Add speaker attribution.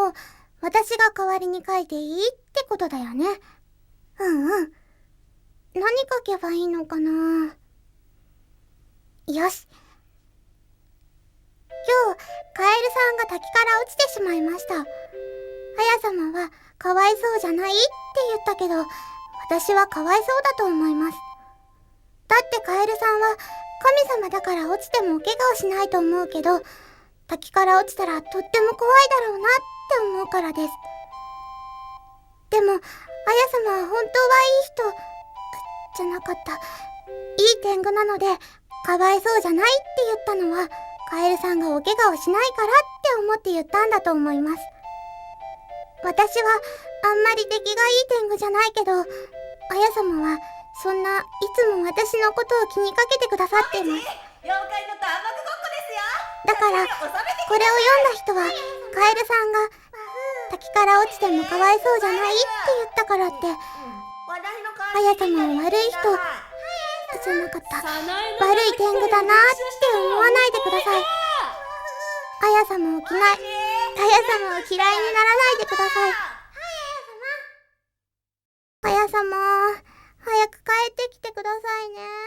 Speaker 1: 文を私が代わりに書いていいってことだよね。うんうん。何書けばいいのかな。よし。今日、カエルさんが滝から落ちてしまいました。あや様はかわいそうじゃないって言ったけど、私はかわいそうだと思います。だってカエルさんは神様だから落ちてもお怪我をしないと思うけど、滝から落ちたらとっても怖いだろうなって思うからです。でも、あや様は本当はいい人、じゃなかった。いい天狗なので、かわいそうじゃないって言ったのは、カエルさんがお怪我をしないからって思って言ったんだと思います。私はあんまり出来がいい天狗じゃないけど、あや様はそんないつも私のことを気にかけてくださっています。
Speaker 2: 妖怪の弾幕ごっこですよ。
Speaker 1: だから、これを読んだ人は、カエルさんが滝から落ちてもかわいそうじゃないって言ったからって、あや様は悪い人じゃなかった。悪い天狗だなって思わないでください。あや様を嫌い、あや様を嫌いにならないでください。あや様、早く帰ってきてくださいね。